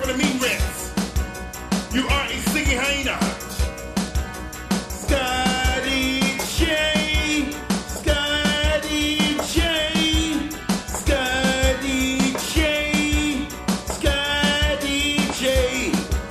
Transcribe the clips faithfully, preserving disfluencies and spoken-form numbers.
for the mean rats. You are a singing hyena. Scotty J, Scotty J, Scotty J, Scotty J.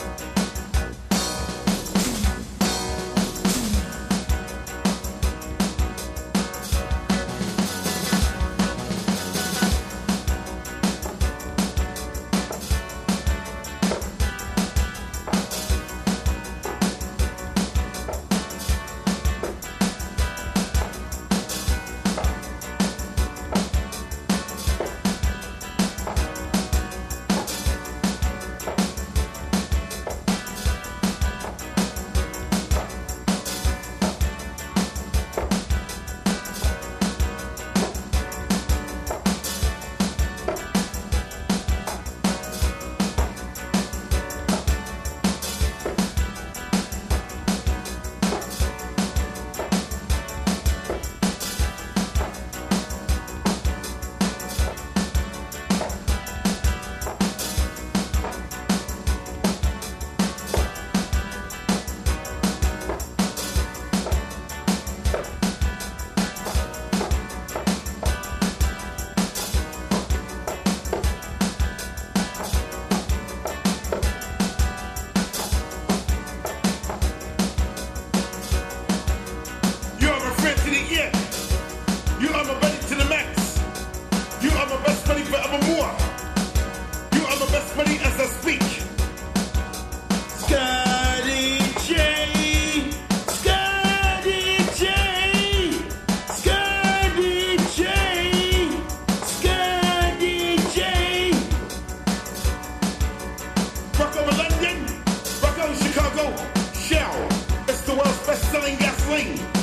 You are my buddy to the max. You are my best buddy forevermore. You are my best buddy as I speak. Scotty J, Scotty J, Scotty J, Scotty J. Rock over London, rock over Chicago, Shell. It's the world's best-selling gasoline.